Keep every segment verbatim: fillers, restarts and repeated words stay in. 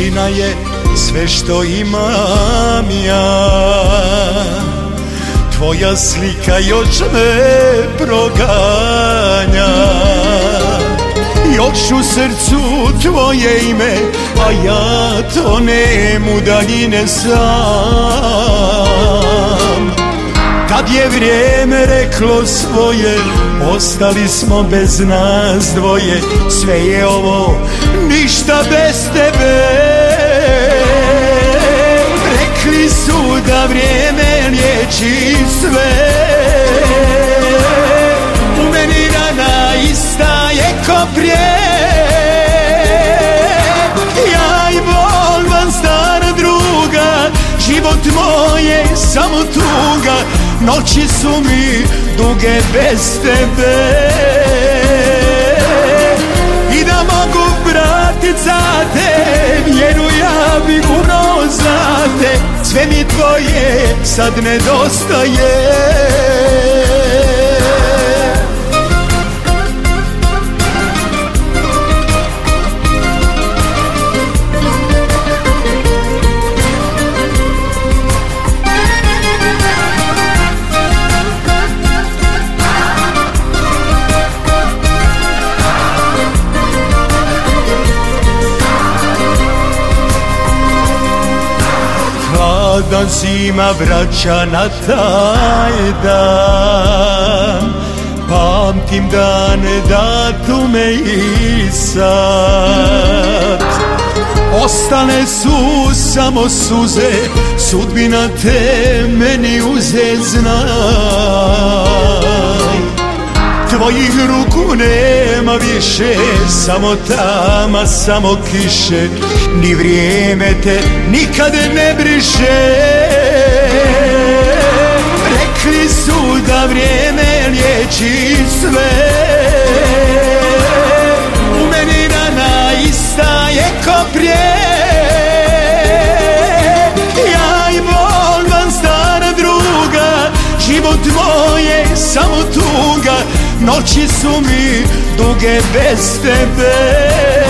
tišina je sve što imam ja. Tvoja slika još me proganja, još u srcu tvoje ime, a ja tonem u daljine sam. Kad je vrijeme reklo svoje, ostali smo bez nas dvoje. Sve je ovo ništa bez tebe. Rekli su da vrijeme liječi sve, u meni rana ista je ko prije. Ja i bol vam stara druga, život moj je samo tuga. Noći su mi duge bez tebe, i da mogu vratit za te vjeru ja bi umro za te. Sve mi tvoje sad nedostaje. Da zima vraća na taj dan, pamtim dane, datume i sad. Ostale su samo suze, sudbina te meni uze, znaj. Tvojih ruku nema više, samo tama, samo kiše. Ni vrijeme te nikad ne briše. Rekli su da vrijeme liječi sve, u meni rana ista je ko prije. Ja i bol vam stara druga, život moj je samo tuga. Noći su mi duge bez tebe,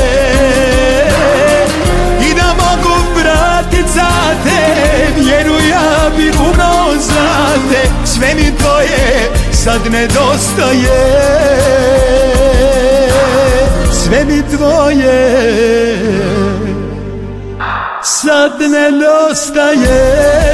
i da mogu vratit za te vjeru ja bi umro za te. Sve mi tvoje sad nedostaje, sve mi tvoje sad nedostaje.